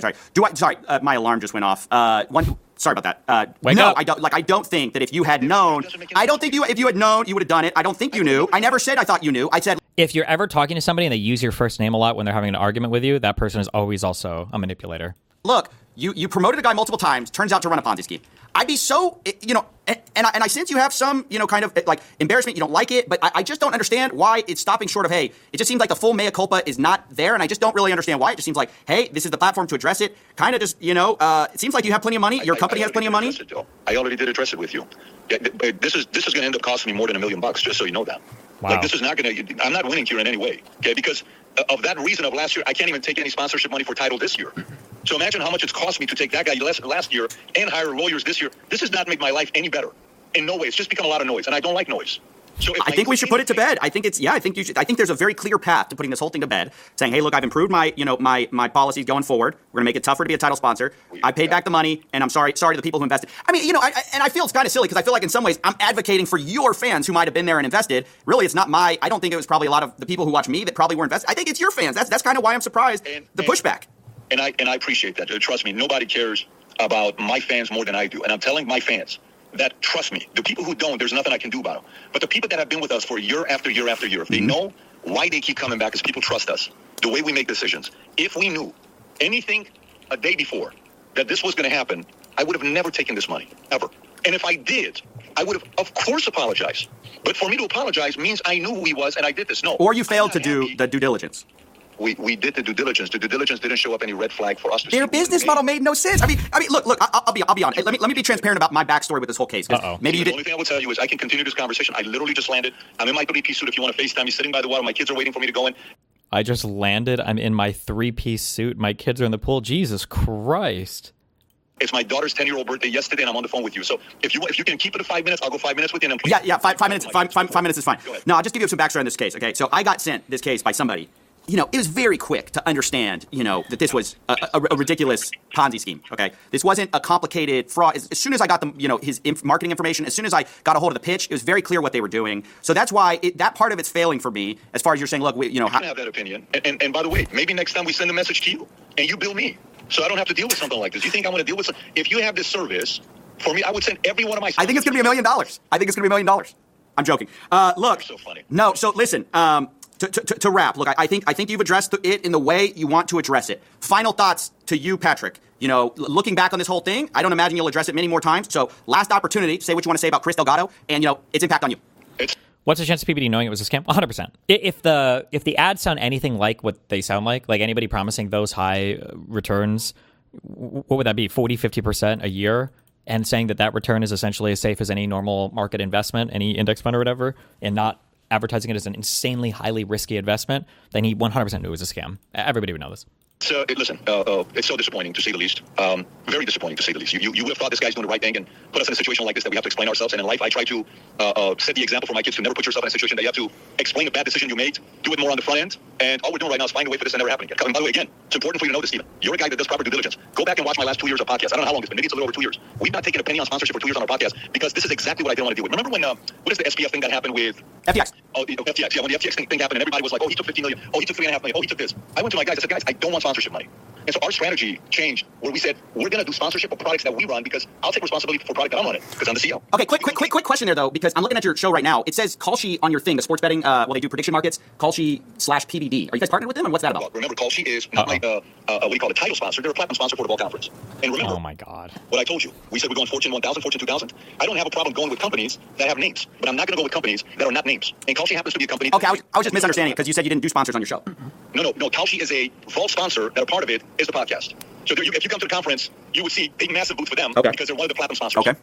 My alarm just went off. Sorry about that. Wake no, up. I don't think that if you had known, if you had known, you would have done it. I don't think you knew. I never said I thought you knew. I said, If you're ever talking to somebody and they use your first name a lot when they're having an argument with you, that person is always also a manipulator. look, you promoted a guy multiple times, turns out to run a Ponzi scheme. I'd be so, and I sense you have some, kind of embarrassment. You don't like it, but I just don't understand why it's stopping short of, hey, it just seems like the full mea culpa is not there, and I just don't really understand why. It just seems like, hey, this is the platform to address it. Kind of just, it seems like you have plenty of money. Your company has plenty of money. I already did address it with you. This is going to end up costing me more than $1 million, just so you know that. Wow. This is not going to. I'm not winning here in any way. Okay, because of that reason of last year, I can't even take any sponsorship money for Tidal this year. So imagine how much it's cost me to take that guy last year and hire lawyers this year. This does not make my life any better. In no way. It's just become a lot of noise, and I don't like noise. So I think we should put it to bed. I think you should. I think there's a very clear path to putting this whole thing to bed, saying, hey, look, I've improved my policies going forward. We're gonna make it tougher to be a title sponsor. I paid back the money, and I'm sorry to the people who invested. I mean, I feel it's kind of silly because I feel like in some ways I'm advocating for your fans who might have been there and invested. Really, it's not I don't think it was probably a lot of the people who watch me that probably were invested. I think it's your fans. That's kind of why I'm surprised the pushback. And I appreciate that. Trust me, nobody cares about my fans more than I do. And I'm telling my fans that, trust me, the people who don't, there's nothing I can do about them. But the people that have been with us for year after year after year, if they know why they keep coming back is people trust us, the way we make decisions. If we knew anything a day before that this was going to happen, I would have never taken this money, ever. And if I did, I would have, of course, apologized. But for me to apologize means I knew who he was and I did this. No. Or you failed to do the due diligence. We did the due diligence. The due diligence didn't show up any red flag for us to see. Their business model made no sense. I mean, look. I'll be honest. Let me be transparent about my backstory with this whole case. Maybe you did. The only thing I will tell you is I can continue this conversation. I literally just landed. I'm in my 3-piece suit. If you want to FaceTime me, sitting by the water. My kids are waiting for me to go in. I just landed. I'm in my 3-piece suit. My kids are in the pool. Jesus Christ. It's my daughter's 10-year-old birthday yesterday, and I'm on the phone with you. So if you can keep it to 5 minutes, I'll go 5 minutes with you. And yeah, 5 minutes. 5 minutes is fine. No, I'll just give you some backstory on this case. Okay, so I got sent this case by somebody. It was very quick to understand, that this was a ridiculous Ponzi scheme, okay? This wasn't a complicated fraud. As soon as I got his marketing information, as soon as I got a hold of the pitch, it was very clear what they were doing. So that's why that part of it's failing for me, as far as you're saying, look, you can have that opinion. And by the way, maybe next time we send a message to you, and you bill me, so I don't have to deal with something like this. You think I'm going to deal with something? If you have this service, for me, I would send every one of my... I think it's going to be $1 million. I think it's going to be $1 million. I'm joking. Look. You're so funny. No, so listen, To wrap, look, I think you've addressed it in the way you want to address it. Final thoughts to you, Patrick. Looking back on this whole thing, I don't imagine you'll address it many more times. So, last opportunity to say what you want to say about Chris Delgado and its impact on you. What's the chance of PBD knowing it was a scam? 100%. If the ads sound anything like what they sound like anybody promising those high returns, what would that be? 40-50% a year, and saying that return is essentially as safe as any normal market investment, any index fund or whatever, and not advertising it as an insanely highly risky investment, then he 100% knew it was a scam. Everybody would know this. So, listen, it's so disappointing, to say the least. Very disappointing, to say the least. You would have thought this guy's doing the right thing and put us in a situation like this that we have to explain ourselves. And in life, I try to set the example for my kids to never put yourself in a situation that you have to explain a bad decision you made, do it more on the front end. And all we're doing right now is find a way for this to never happen again. And by the way, again, it's important for you to know this, Stephen. You're a guy that does proper due diligence. Go back and watch my last 2 years of podcast. I don't know how long it's been. Maybe it's a little over 2 years. We've not taken a penny on sponsorship for 2 years on our podcast because this is exactly what I didn't want to deal with. Remember when, what is the SPF thing that happened with... FTX. Oh, the FTX. Yeah, when the FTX thing happened and everybody was like, oh, he took $50 million. Oh, he took $3.5 million. Oh, he took this. I went to my guys. I said, guys, I don't want sponsorship money. And so our strategy changed where we said, we're going to do sponsorship of products that we run because I'll take responsibility for product that I'm running because I'm the CEO. Okay, quick question there, though, because I'm looking at your show right now. It says Kalshi on your thing, the sports betting, they do prediction markets, Kalshi/PBD. Are you guys partnered with them, and what's that about? Well, remember, Kalshi is not like what do you call it, title sponsor. They're a platinum sponsor for the Ball Conference. And remember, oh my God, what I told you. We said we're going Fortune 1000, Fortune 2000. I don't have a problem going with companies that have names, but I'm not going to go with companies that are not names. And Kalshi happens to be a company. Okay, I was just misunderstanding it because you said you didn't do sponsors on your show. No. Kalshi is a vault sponsor that a part of it is the podcast. So if you come to the conference, you would see a massive booth for them because they're one of the platinum sponsors. Okay.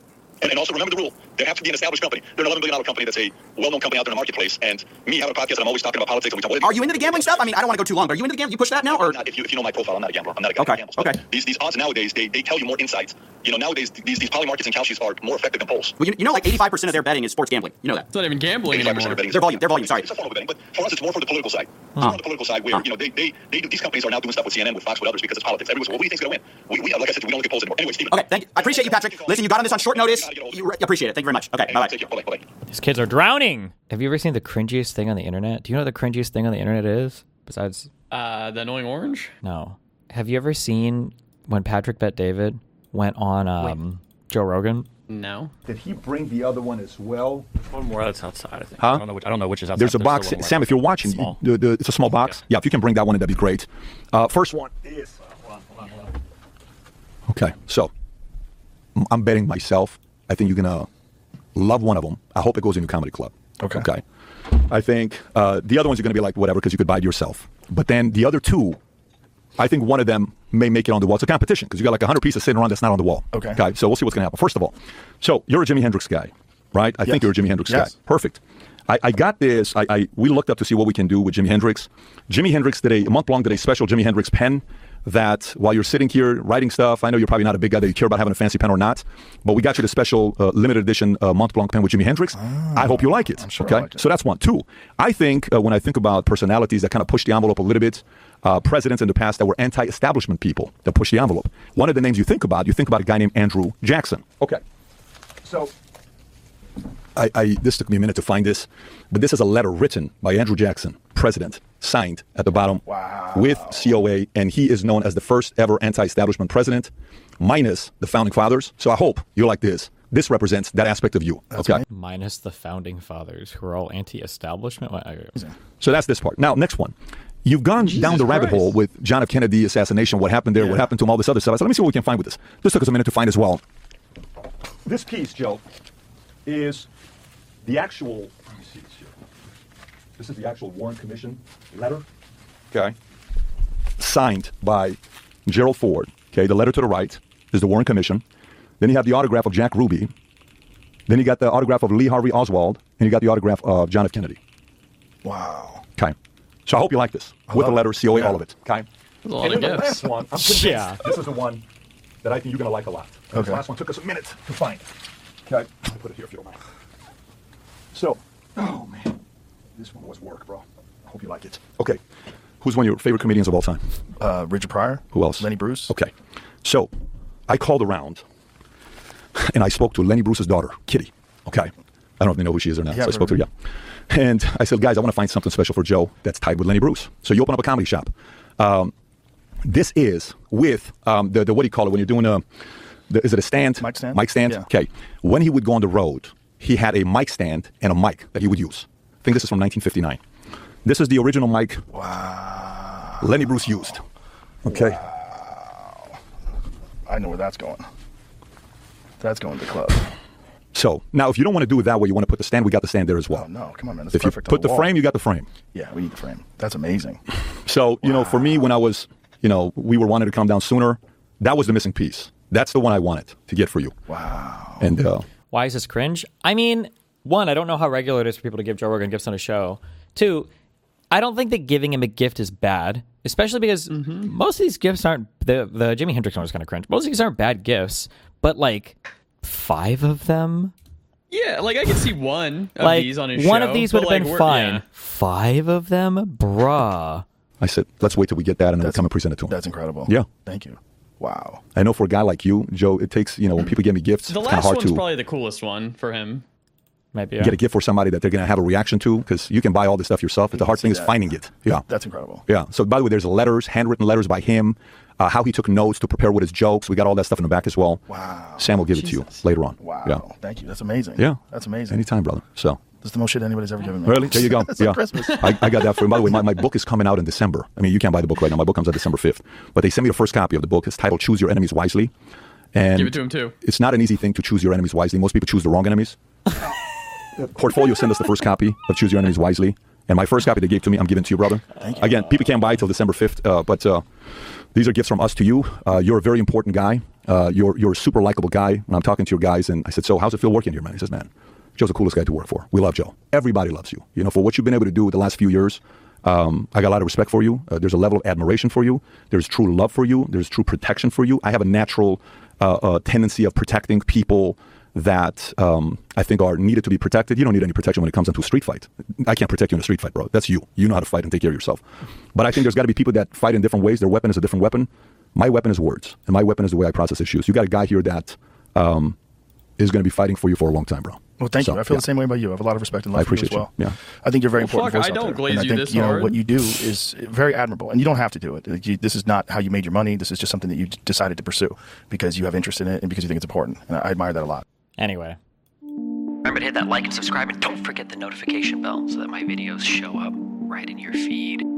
And also remember the rule. There have to be an established company. They're an $11 billion company that's a well-known company out there in the marketplace. And me having a podcast, and I'm always talking about politics. And we talk about Are you into the gambling stuff? I mean, I don't want to go too long, but are you into the gambling? You push that now? Or if you know my profile, I'm not a gambler. I'm not a guy who gambles. Okay. These odds nowadays, they tell you more insights. You know, nowadays, these poly markets and calciums are more effective than polls. Well, you know, like 85% of their betting is sports gambling. You know that. It's not even gambling anymore. Their volume, sorry. It's a form of betting, but for us, it's more for the political side. It's more on the political side where, you know, they do, these companies are now doing stuff with CNN, with Fox, with others because it's politics. Everyone's, well, who do you think's going to win? We like I said, we don't look at polls anymore. Anyway, Steven. Okay, thank you. I appreciate you, Patrick. Listen, you got on this on short notice. Appreciate it. Thank you very much. Okay, bye-bye. Take care. Bye-bye. These kids are drowning. Have you ever seen the cringiest thing on the internet? Do you know what the cringiest thing on the internet is? Besides... the annoying orange? No. Have you ever seen when Patrick Bet David went on Joe Rogan? No. Did he bring the other one as well? One more that's outside, I think. Huh? I don't know which is outside. There's a box. Sam, if you're watching, it's a small box. Yeah, if you can bring that one in, that'd be great. First one is... Hold on. Okay, so I'm betting myself. I think you're going to love one of them. I hope it goes into Comedy Club. Okay. I think the other ones are going to be like whatever because you could buy it yourself. But then the other two, I think one of them may make it on the wall. It's a competition because you got like 100 pieces sitting around that's not on the wall. Okay. So we'll see what's going to happen. First of all, so you're a Jimi Hendrix guy, right? I think you're a Jimi Hendrix guy. Perfect. I got this. We looked up to see what we can do with Jimi Hendrix. Jimi Hendrix did a month-long did a special Jimi Hendrix pen that while you're sitting here writing stuff, I know you're probably not a big guy that you care about having a fancy pen or not, but we got you the special limited edition Mont-Blanc pen with Jimi Hendrix. I hope you like it. Sure okay, like it. So that's one. Two, I think when I think about personalities that kind of push the envelope a little bit, presidents in the past that were anti-establishment people that push the envelope. One of the names you think about a guy named Andrew Jackson. Okay, so this took me a minute to find this, but this is a letter written by Andrew Jackson, president, signed at the bottom with COA, and he is known as the first ever anti-establishment president, minus the founding fathers. So I hope you like this. This represents that aspect of you. That's okay. Minus the founding fathers, who are all anti-establishment. So that's this part. Now, next one. You've gone down the rabbit hole with John F. Kennedy assassination, what happened there, what happened to him, all this other stuff. I said, let me see what we can find with this. This took us a minute to find as well. This piece, Joe, is the actual, let me see this here. This is the actual Warren Commission letter. Okay. Signed by Gerald Ford. Okay, the letter to the right is the Warren Commission. Then you have the autograph of Jack Ruby. Then you got the autograph of Lee Harvey Oswald. And you got the autograph of John F. Kennedy. Wow. Okay. So I hope you like this. With the letter, COA, all of it. Okay. A lot and of then the gifts. last one, I'm convinced this is the one that I think you're going to like a lot. Okay. This last one took us a minute to find. Okay. I'll put it here if you don't mind. So, oh man, this one was work, bro. I hope you like it. Okay. Who's one of your favorite comedians of all time? Richard Pryor. Who else? Lenny Bruce. Okay. So, I called around and I spoke to Lenny Bruce's daughter, Kitty. Okay. I don't know if they know who she is or not. So I spoke to her, And I said, guys, I want to find something special for Joe that's tied with Lenny Bruce. So you open up a comedy shop. This is with the what do you call it when you're doing is it a stand? Mic stand. Mic stand? Yeah. Okay. When he would go on the road, he had a mic stand and a mic that he would use. I think this is from 1959. This is the original mic Lenny Bruce used. Okay. Wow. I know where that's going. That's going to the club. So, now if you don't want to do it that way, you want to put the stand, we got the stand there as well. Oh, no, come on, man. That's if you perfect. put the frame, you got the frame. Yeah, we need the frame. That's amazing. So, you know, for me, when I was, we were wanting to come down sooner, that was the missing piece. That's the one I wanted to get for you. Wow. And why is this cringe? I mean, one, I don't know how regular it is for people to give Joe Rogan gifts on a show. Two, I don't think that giving him a gift is bad, especially because most of these gifts aren't, the Jimi Hendrix one was kind of cringe. Most of these aren't bad gifts, but like 5 of them? Yeah, like I could see one of like, these on his show. One of these would have been fine. Yeah. 5 of them? Bruh. I said, let's wait till we get that and then we'll come and present it to him. That's incredible. Yeah. Thank you. Wow. I know for a guy like you, Joe, it takes, when people give me gifts, The it's kind of last hard one's to probably the coolest one for him. Maybe, get a gift for somebody that they're going to have a reaction to, because you can buy all this stuff yourself. The hard thing is finding it. Yeah. That's incredible. Yeah. So, by the way, there's letters, handwritten letters by him, how he took notes to prepare with his jokes. We got all that stuff in the back as well. Wow. Sam will give it to you later on. Wow. Yeah. Thank you. That's amazing. Yeah. That's amazing. Anytime, brother. So. That's the most shit anybody's ever given me. Really? There you go. It's yeah. like Christmas. I got that for him. By the way, my book is coming out in December. I mean, you can't buy the book right now. My book comes out December 5th. But they sent me the first copy of the book. It's titled Choose Your Enemies Wisely. And give it to him, too. It's not an easy thing to choose your enemies wisely. Most people choose the wrong enemies. Portfolio sent us the first copy of Choose Your Enemies Wisely. And my first copy they gave to me, I'm giving to you, brother. Thank you. Again, people can't buy it till December 5th. But these are gifts from us to you. You're a very important guy. You're a super likable guy. And I'm talking to your guys, and I said, so how's it feel working here, man? He says, man, Joe's the coolest guy to work for. We love Joe. Everybody loves you. You know, for what you've been able to do the last few years, I got a lot of respect for you. There's a level of admiration for you. There's true love for you. There's true protection for you. I have a natural tendency of protecting people that I think are needed to be protected. You don't need any protection when it comes into a street fight. I can't protect you in a street fight, bro. That's you. You know how to fight and take care of yourself. But I think there's got to be people that fight in different ways. Their weapon is a different weapon. My weapon is words, and my weapon is the way I process issues. You got a guy here that is going to be fighting for you for a long time, bro. Well, thank you. I feel the same way about you. I have a lot of respect and love for you as well. Yeah. I think you're very important. Fuck, voice I out don't there. glaze and I you think, this you know, hard. what you do is very admirable, and you don't have to do it. This is not how you made your money. This is just something that you decided to pursue because you have interest in it and because you think it's important. And I admire that a lot. Anyway. Remember to hit that like and subscribe, and don't forget the notification bell so that my videos show up right in your feed.